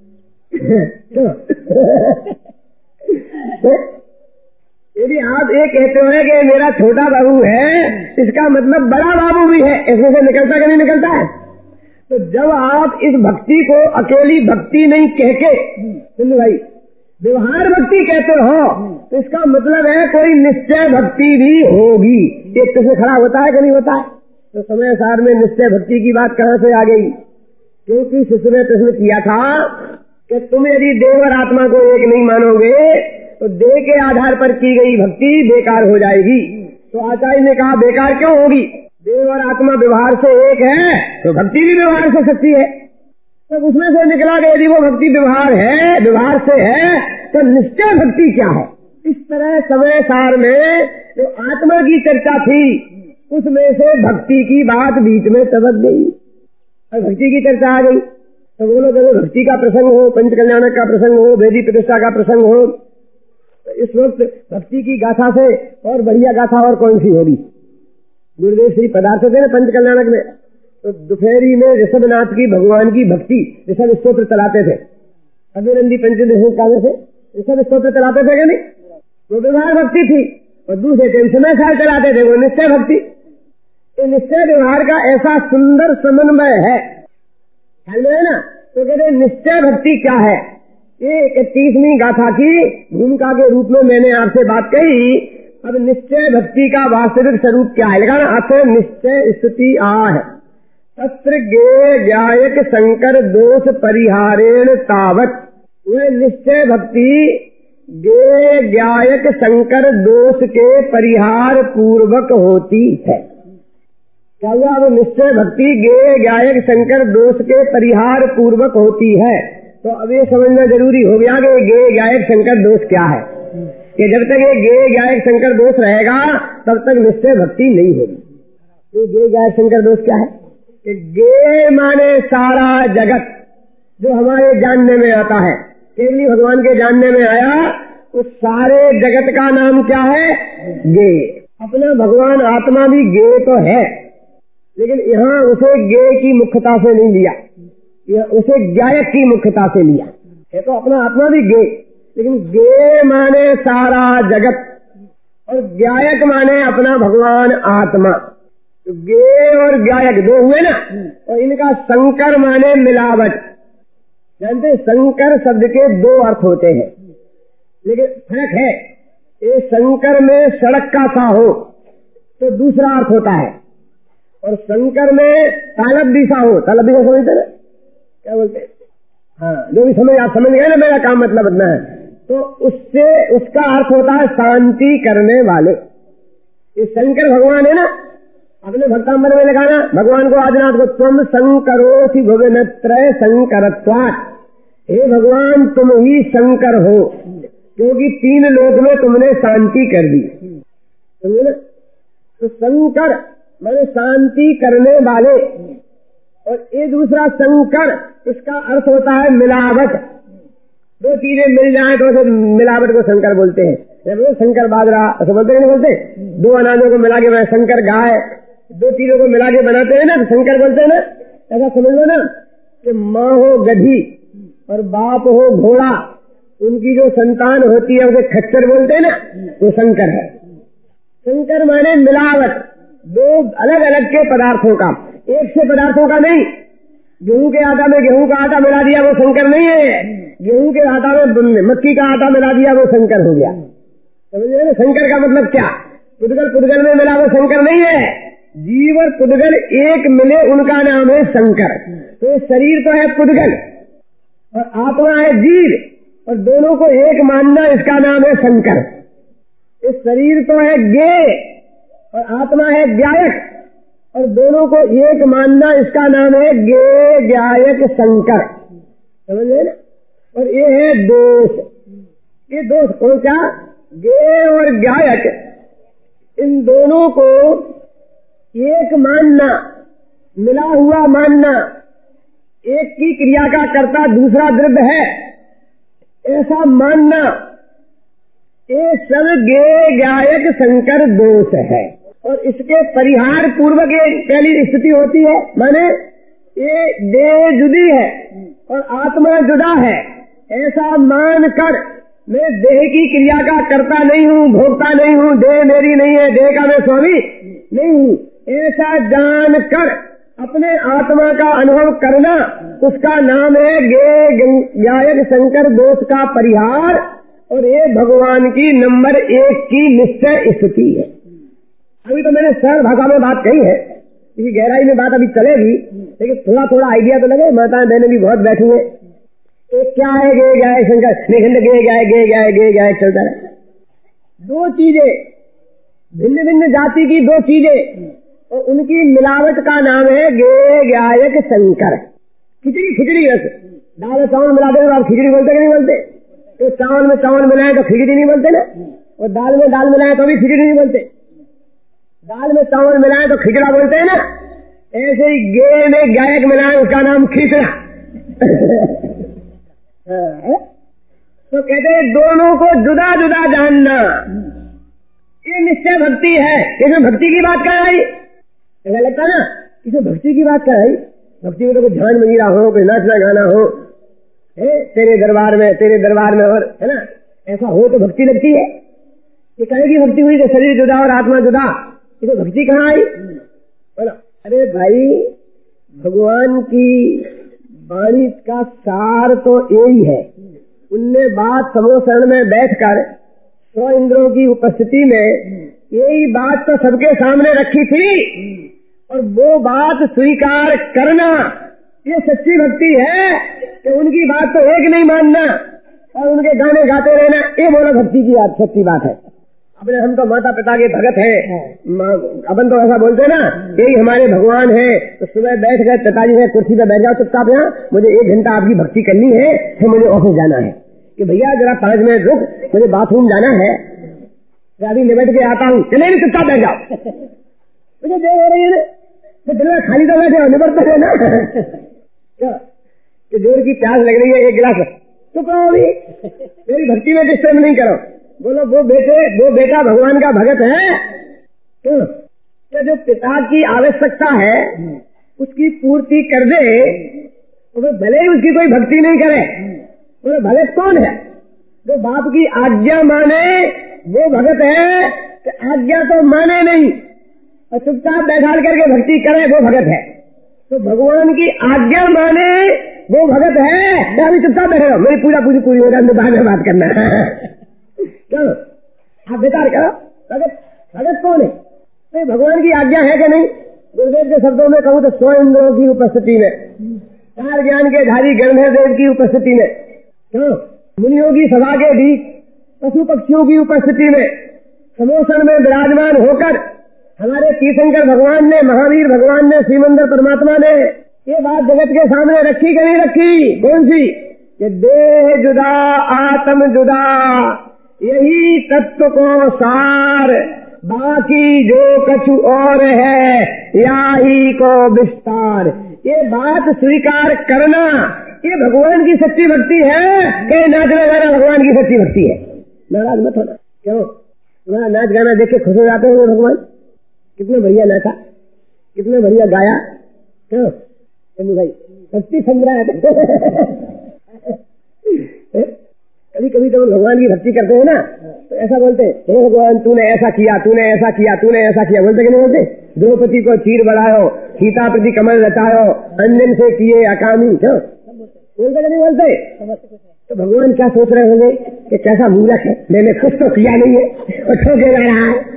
यदि आप ये कहते हो कि मेरा छोटा बाबू है, इसका मतलब बड़ा बाबू भी है, इसमें से निकलता कि नहीं निकलता है। तो जब आप इस भक्ति को अकेली भक्ति नहीं कह के सुन भाई व्यवहार भक्ति कहते हो तो इसका मतलब है कोई निश्चय भक्ति भी होगी। एक प्रश्न खड़ा होता है कि नहीं होता है। तो समय सार में निश्चय भक्ति की बात कहाँ से आ गई, क्योंकि शिष्य ने प्रश्न किया था कि तुम यदि देह और आत्मा को एक नहीं मानोगे तो देह के आधार पर की गई भक्ति बेकार हो जाएगी। तो आचार्य ने कहा बेकार क्यों होगी, देह और आत्मा व्यवहार से एक है तो भक्ति भी व्यवहार से सच्ची है। तो उसमें से निकला कि यदि वो भक्ति व्यवहार है, व्यवहार से है, तो निश्चय भक्ति क्या है। इस तरह समय सार में जो आत्मा की चर्चा थी उसमें से भक्ति की बात बीच में चमक गई और भक्ति की चर्चा आ गई। तो बोलो जब भक्ति का प्रसंग हो, पंच कल्याणक का प्रसंग हो, वेदी प्रतिष्ठा का प्रसंग हो, तो इस वक्त भक्ति की गाथा से और बढ़िया गाथा और कौन सी होगी। गुरुदेव श्री पदार्थ थे ना पंच कल्याणक में, तो दोपहरी में ऋषभनाथ की भगवान की भक्ति ऋषभ स्तोत्र चलाते थे। अभिनंदी पंचदश काव्य से ऋषभ स्तोत्र चलाते थे क्या नहीं, वो व्यवहार भक्ति थी। और दूसरे टाइम समय साल चलाते थे वो निश्चय भक्ति। ये निश्चय व्यवहार का ऐसा सुंदर समन्वय है, है ना। तो कहते निश्चय भक्ति क्या है। ये इकतीसवीं गाथा की भूमिका के रूप में मैंने आपसे बात कही। अब निश्चय भक्ति का वास्तविक स्वरूप क्या है, लगा ना। अथ निश्चय स्थिति आह तत्र गे गायक शंकर दोष परिहारेण तावत। निश्चय भक्ति गे गायक शंकर दोष के परिहार पूर्वक होती है। क्या हुआ, वो निश्चय भक्ति गे गायक शंकर दोष के परिहार पूर्वक होती है। तो अब ये समझना जरूरी हो गया कि गेय गायक शंकर दोष क्या है, कि जब तक ये गेय गायक शंकर दोष रहेगा तब तक निश्चय भक्ति नहीं होगी। तो गेय गायक शंकर दोष क्या है कि गेय माने सारा जगत जो हमारे जानने में आता है, केवली भगवान के जानने में आया, उस सारे जगत का नाम क्या है? गेय। अपना भगवान आत्मा भी गेय तो है, लेकिन यहाँ उसे गेय की मुख्यता से नहीं लिया, उसे गायक की मुख्यता से लिया है। तो अपना आत्मा भी गेय, लेकिन गेय माने सारा जगत और गायक माने अपना भगवान आत्मा। तो गेय और गायक दो हुए ना, और इनका संकर माने मिलावट। जानते संकर शब्द के दो अर्थ होते हैं, लेकिन फर्क है। ये संकर में सड़क का सा हो तो दूसरा अर्थ होता है, और संकर में तालब्दी सा हो। तालब्दी सा समझते ना, क्या बोलते हैं? हाँ, जो भी समझ आप समझ गए ना मेरा काम मतलब इतना है। तो उससे उसका अर्थ होता है शांति करने वाले। ये शंकर भगवान है ना, अपने भक्तांबर में लगाना भगवान को आदिनाथ को, तुम शंकरोसि भुवनत्रय शंकरत्वात्। हे भगवान तुम ही शंकर हो, क्योंकि तीन लोक में तुमने शांति कर दी। समझे ना? तो शंकर माने शांति करने वाले, और ये दूसरा शंकर, इसका अर्थ होता है मिलावट। दो चीजें मिल जाए तो मिलावट को शंकर बोलते हैं। शंकर बाजरा ऐसा बोलते नहीं बोलते? दो अनाजों को मिला के मैं शंकर गाय, दो चीजों को मिला के बनाते हैं ना, तो शंकर बोलते हैं ना। ऐसा समझ लो ना कि माँ हो गधी और बाप हो घोड़ा, उनकी जो संतान होती है उसे खच्चर बोलते हैं ना, वो शंकर है। शंकर माने मिलावट, दो अलग अलग के पदार्थों का, एक से पदार्थों का नहीं। गेहूं के आटा में गेहूं का आटा मिला दिया वो शंकर नहीं है, गेहूं के आटा में मक्की का आटा मिला दिया वो शंकर हो गया। समझे ना? शंकर का मतलब क्या? पुद्गल पुद्गल में मिला वो शंकर नहीं है। जीव और पुद्गल एक मिले उनका नाम है शंकर। तो शरीर तो है पुद्गल और आत्मा है जीव, और दोनों को एक मानना इसका नाम है शंकर। इस शरीर तो है गेय और आत्मा है गायक, और दोनों को एक मानना इसका नाम है गेय गायक शंकर। समझ गए ना? और ये है दोष। ये दोष कौन सा? गेय और गायक, इन दोनों को एक मानना, मिला हुआ मानना, एक की क्रिया का कर्ता दूसरा द्रव्य है ऐसा मानना, ये सब गेय गायक शंकर दोष है। और इसके परिहार पूर्वक ये पहली स्थिति होती है, माने ये देह जुदी है और आत्मा जुदा है, ऐसा मान कर मैं देह की क्रिया का कर्ता नहीं हूँ, भोगता नहीं हूँ, देह मेरी नहीं है, देह का मैं स्वामी नहीं हूँ, ऐसा जान कर अपने आत्मा का अनुभव करना, उसका नाम है गेय गायक शंकर दोष का परिहार। और ये भगवान की नंबर एक की निश्चय स्थिति है। अभी तो मैंने सरल भाषा में बात कही है, इसी गहराई में बात अभी चलेगी, लेकिन थोड़ा थोड़ा आइडिया तो लगे। माताएं बहनें भी बहुत बैठी है। एक क्या है गेय गायक शंकर, निखंड गेय गायक गेय गायक गेय गायक चलता है। दो चीजें, भिन्न भिन्न जाति की दो चीजें, और उनकी मिलावट का नाम है गेय गायक शंकर। खिचड़ी खिचड़ी रस, दाल चावल मिला दे तो आप खिचड़ी बोलते कि नहीं बोलते? तो चावल में चावल मिलाए तो खिचड़ी नहीं बोलते ना, और दाल में दाल मिलाए तो भी खिचड़ी नहीं बोलते। दाल में चावल मिलाए तो खिचड़ा बोलते हैं ना, ऐसे ही गेय में गायक मिलाए उसका नाम खिचड़ा। तो कहते हैं दोनों को जुदा जुदा जानना, ये निश्चय भक्ति है। इसमें भक्ति की बात कर आई, ऐसा लगता ना इसमें भक्ति की बात कर आई। भक्ति में तो कोई ध्यान मंगीरा हो, कोई नाचना गाना हो, है तेरे दरबार में तेरे दरबार में, और है ना, ऐसा हो तो भक्ति लगती है। ये कहेगी भक्ति हुई तो शरीर जुदा और आत्मा जुदा, ये तो भक्ति कहाँ आई? बोला अरे भाई, भगवान की वाणी का सार तो यही है। उनने बात समोसरण में बैठकर सौ इंद्रों की उपस्थिति में यही बात तो सबके सामने रखी थी, और वो बात स्वीकार करना ये सच्ची भक्ति है कि उनकी बात तो एक नहीं मानना और उनके गाने गाते रहना, ये बोलो भक्ति की सच्ची बात है। अपने हम तो माता पिता के भगत हैं, अपन तो ऐसा बोलते ना, यही हमारे भगवान है। तो सुबह बैठ गए पिताजी से कुर्सी पे बैठ जाओ चुपचाप, यहाँ मुझे एक घंटा आपकी भक्ति करनी है, फिर मुझे ऑफिस जाना है। कि भैया जरा पांच मिनट रुक, मुझे बाथरूम जाना है, अभी निबट के आता हूँ। चले भी चुपचाप बैठ जाओ, मुझे देर हो रही है, दिल में खाली तो बैठे हो, निबटते है ना। कि जोर की प्यास लग रही है, एक गिलास चुप रहो, अभी मेरी भक्ति में डिस्टर्ब नहीं करो। बोलो वो बेटे वो बेटा भगवान का भगत है क्यों? तो जो पिता की आवश्यकता है उसकी पूर्ति कर दे, तो भले ही उसकी कोई भक्ति नहीं करे, तो भगत कौन है? जो बाप की आज्ञा माने वो भगत है, कि आज्ञा तो माने नहीं और चुपचाप बैठा करके भक्ति करे वो भगत है। तो भगवान की आज्ञा माने वो भगत है, अभी चुपचाप बैठे रहो, मेरी पूजा पूरी पूरी होगा, बाद में बात करना। क्यों? आप विचार करो, भगत भगत कौन है? तो भगवान की आज्ञा है कि नहीं? गुरुदेव के शब्दों में कहूँ तो सौ इंद्रों की उपस्थिति में, चार ज्ञान के धारी गणधर देव की उपस्थिति में, क्यों मुनियों की सभा के बीच पशु पक्षियों की उपस्थिति में, समोसन में विराजमान होकर हमारे तीर्थंकर भगवान ने, महावीर भगवान ने, श्रीमंदर परमात्मा ने ये बात जगत के सामने रखी कि नहीं रखी? कौन सी? कि देह जुदा आत्म जुदा, यही तत्व को सार, बाकी जो कछु और है याही को विस्तार। ये बात स्वीकार करना, ये भगवान की सच्ची भक्ति है कि नाचना गाना भगवान की सच्ची भक्ति है? नाराज मत होना। क्यों? तुम्हारा नाच गाना देख के खुश हो जाते हैं भगवान, कितने बढ़िया नाचा, कितने बढ़िया गाया। क्यों भाई भक्ति संग्रह है। कभी कभी जब भगवान की भक्ति करते हैं ना, तो ऐसा बोलते हैं, हे भगवान तूने ऐसा किया, तूने ऐसा किया, तूने ऐसा किया, बोलते कि नहीं बोलते? द्रौपदी को चीर बढ़ायो, सीता प्रति कमल रचायो, अंजन से किए अकामी, क्यों बोलते कि नहीं बोलते? तो भगवान क्या सोच रहे होंगे कि कैसा मूर्ख है, मैंने कुछ तो किया नहीं है और ठोके जा रहा है।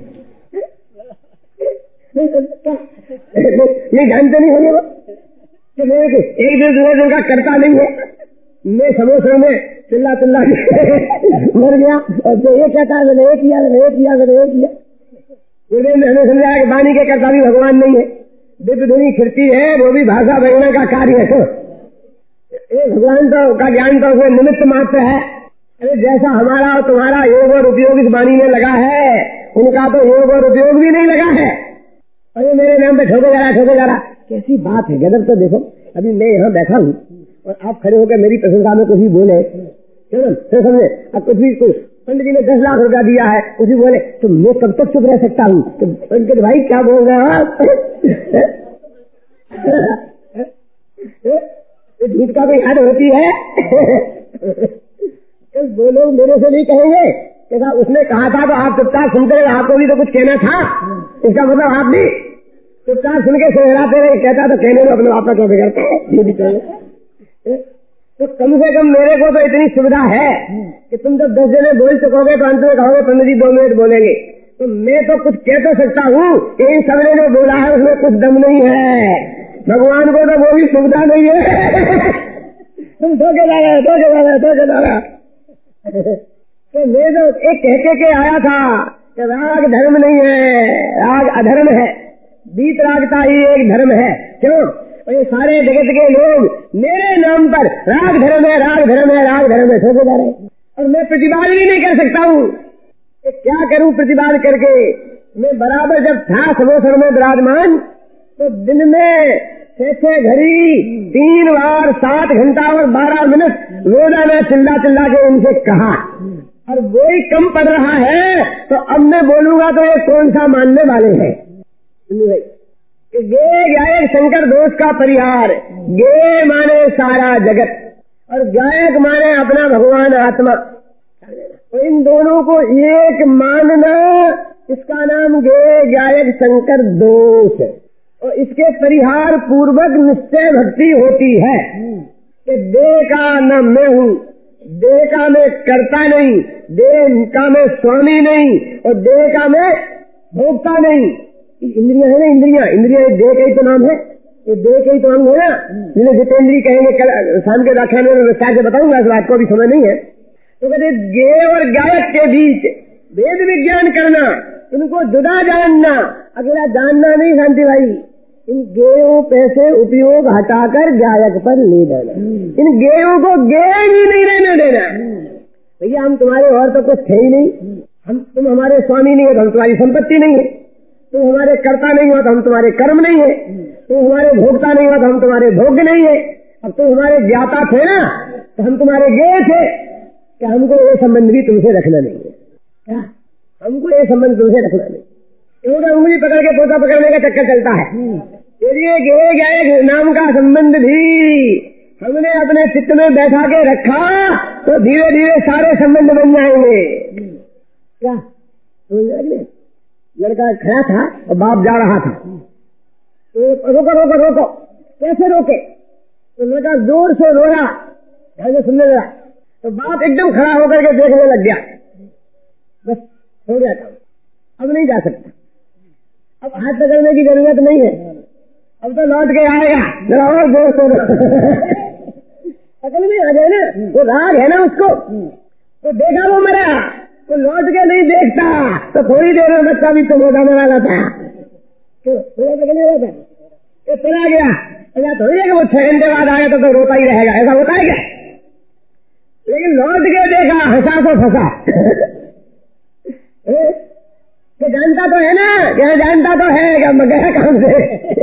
ये जानते नहीं होंगे वो एक दूसरे का करता नहीं है। मैं समोसों में चिल्ला चिल्ला मर गया और जो ये कहता है मैंने ये किया, मैंने ये किया, मैंने ये किया। गुरुदेव हमें समझाया कि वाणी के कर्ता भी भगवान नहीं है, दिव्य ध्वनि खिड़ती है, वो भी भाषा बहना का कार्य है। तो ये भगवान तो का ज्ञान तो उसमें निमित्त मात्र है। अरे जैसा हमारा और तुम्हारा योग और उपयोग इस वाणी में लगा है, उनका तो योग और उपयोग भी नहीं लगा है। अरे मेरे नाम पे ठोके जा रहा ठोके जा रहा, कैसी बात है गजब। तो देखो अभी मैं यहाँ बैठा हूँ और आप खड़े होकर मेरी प्रशंसा में कुछ भी बोले, चलो तो समझे, अब कुछ भी कुछ पंडित जी ने दस लाख रुपया दिया है, कुछ भी बोले तो मैं कब तक चुप रह सकता हूँ? तो पंडित भाई क्या बोल रहे हो आप? झूठ का कोई हद होती है? वो लोग मेरे से नहीं कहेंगे कि उसने कहा था तो आप चुपचाप सुनते रहे, आपको भी तो कुछ कहना था। इसका मतलब आप भी चुपचाप सुन के सहराते रहे, कहता तो कहने में अपने आप का क्या बिगड़ता है? ये भी चाहिए। तो कम से कम मेरे को तो इतनी सुविधा है कि तुम जब दस जने बोल चुकोगे तो अंत में कहोगे पंडित जी दो मिनट बोलेंगे, तो मैं तो कुछ कह तो सकता हूँ। इन सबने जो बोला है उसमें कुछ दम नहीं है, भगवान को तो वो भी सुविधा नहीं है। तुम धोखे जा रहे धोखे जा रहे धोखे जा रहा। तो मैं तो एक कहके के आया था कि राग धर्म नहीं है, राग अधर्म है, बीत रागता ही एक धर्म है। क्यों? ये सारे जगत के लोग मेरे नाम पर राग धर्म है, राग धर्म है, राग धर्म है ठोके जा रहे, और मैं प्रतिवाद भी नहीं कर सकता हूँ। क्या करूँ प्रतिवाद करके? मैं बराबर जब था समोसर में विराजमान, तो दिन में छह छह घड़ी तीन बार सात घंटा और बारह मिनट रोजाना चिल्ला चिल्ला के उनसे कहा, और वो ही कम पड़ रहा है। तो अब मैं बोलूंगा तो ये कौन सा मानने वाले हैं? गे गायक शंकर दोष का परिहार, गे माने सारा जगत और गायक माने अपना भगवान आत्मा। तो इन दोनों को एक मानना, इसका नाम गे गायक शंकर दोष। और इसके परिहार पूर्वक निश्चय भक्ति होती है कि देह का न मैं हूँ, देह का मैं करता नहीं, देह का मैं स्वामी नहीं, और देह का मैं भोगता नहीं। इंद्रियां है ना, इंद्रियां इंद्रियां देह का ही तो नाम है, ये देह का ही तो नाम है ना। जिन्हें जितेंद्रिय कहेंगे, कल शाम के व्याख्यान में विस्तार से बताऊंगा, इस बात को भी समय नहीं है। तो कहते गे और गायक के बीच वेद विज्ञान करना, इनको जुदा जानना, अकेला जानना नहीं शांति भाई, इन गेयों पैसे उपयोग हटाकर गायक पर ले देना, इन गेयों को गेय भी नहीं रहने देना। भैया हम तुम्हारे और तो कुछ थे ही नहीं, हम तुम हमारे स्वामी नहीं हो तो हम तुम्हारी संपत्ति नहीं है, तुम हमारे कर्ता नहीं हो तो हम तुम्हारे कर्म नहीं है, तुम हमारे भोगता नहीं हो तो हम तुम्हारे भोग्य नहीं है। अब तुम हमारे ज्ञाता थे ना तो हम तुम्हारे गेय थे, क्या हमको ये संबंध भी तुमसे रखना नहीं है, क्या हमको ये संबंध तुमसे रखना नहीं, क्योंकि उंगली पकड़ के पोता पकड़ने का चक्कर चलता है। इसलिए गेय गायक नाम का संबंध भी हमने अपने चित्त में बैठा के रखा तो धीरे धीरे सारे संबंध बन जाएंगे। क्या लड़का खड़ा था और बाप जा रहा था, तो रोको रोको रोको, कैसे रोके, तो लड़का जोर से रोया, ध्यान से सुनने लगा, तो बाप एकदम खड़ा होकर के देखने लग गया, बस हो गया था, अब नहीं जा सकता, अब हाथ पकड़ने की जरूरत नहीं है, अब तो लौट के आएगा, जरा और जोर से अकल में आ जाए ना, वो राग है ना उसको, तो देखा वो मरा, तो लौट के नहीं देखता तो थोड़ी देर में बच्चा भी तो मोटा वाला था, तो चला गया, ऐसा थोड़ी है कि वो छह घंटे बाद आया तो, तो रोता ही रहेगा, ऐसा होता है क्या? लेकिन लौट के देखा, हंसा तो फंसा, तो जानता तो है ना, क्या जानता तो है क्या गया काम से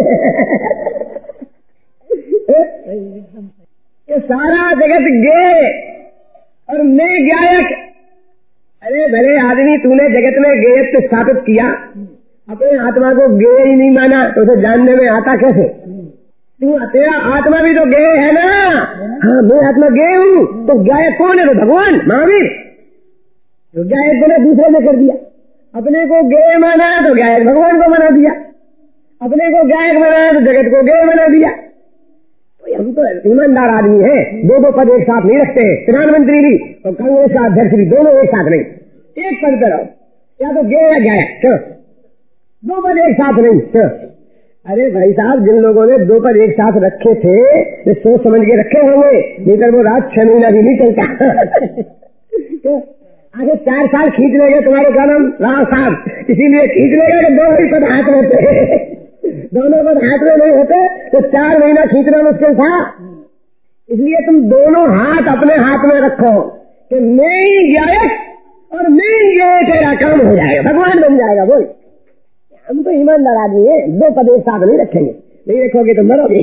ये सारा जगत गे और मैं गायक। अरे भले आदमी, तूने जगत में गेयत्व स्थापित किया, अपने आत्मा को गेय ही नहीं माना तो उसे जानने में आता कैसे? तू तेरा आत्मा भी तो गेय है ना। हाँ मैं आत्मा गेय हूँ, तो गायक कौन है? तो भगवान महावीर। तो गायक बने दूसरे ने कर दिया, अपने को गेय माना तो गायक भगवान को बना दिया, अपने को गायक बनाया तो जगत को गेय बना दिया। तो हम तो ईमानदार आदमी है, दो दो पद एक साथ नहीं रखते हैं, प्रधानमंत्री भी और कांग्रेस का अध्यक्ष भी, दोनों एक साथ नहीं, एक पद पे रहो, या तो गेय या गायक, तो दो पद एक साथ नहीं। तो अरे भाई साहब, जिन लोगों ने दो पद एक साथ रखे थे वे सोच समझ के रखे होंगे, नहीं तो वो रात छह महीना भी नहीं चलता। तो आगे चार साल खींच लेंगे तुम्हारे कदम राव साहब, इसीलिए खींच लेगा कि दो ही पद हाथ में थे, दोनों पद हाथ में नहीं होते तो चार महीना खींचना मुश्किल था। इसलिए तुम दोनों हाथ अपने हाथ में रखो कि मैं ही गायक और मैं ही ये तेरा काम हो जाएगा, भगवान बन जाएगा। बोल, हम तो ईमानदार आदमी है, दो पद एक साथ नहीं रखेंगे, नहीं रखोगे तो मरोगे।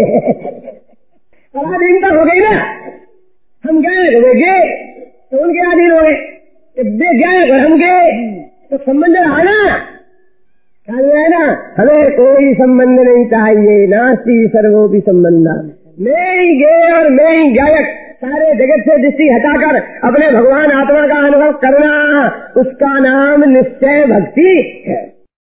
पराधीनता हो गई ना, हम गायक हो गए तो उनके अधीन हो गए, गायक और हम गए तो संबंध रहा ना, है ना। हमें कोई संबंध नहीं चाहिए, नास्ति सर्वोपि संबंध। मैं ही गेय और मैं ही गायक, सारे जगत से दृष्टि हटाकर अपने भगवान आत्मा का अनुभव करना, उसका नाम निश्चय भक्ति है।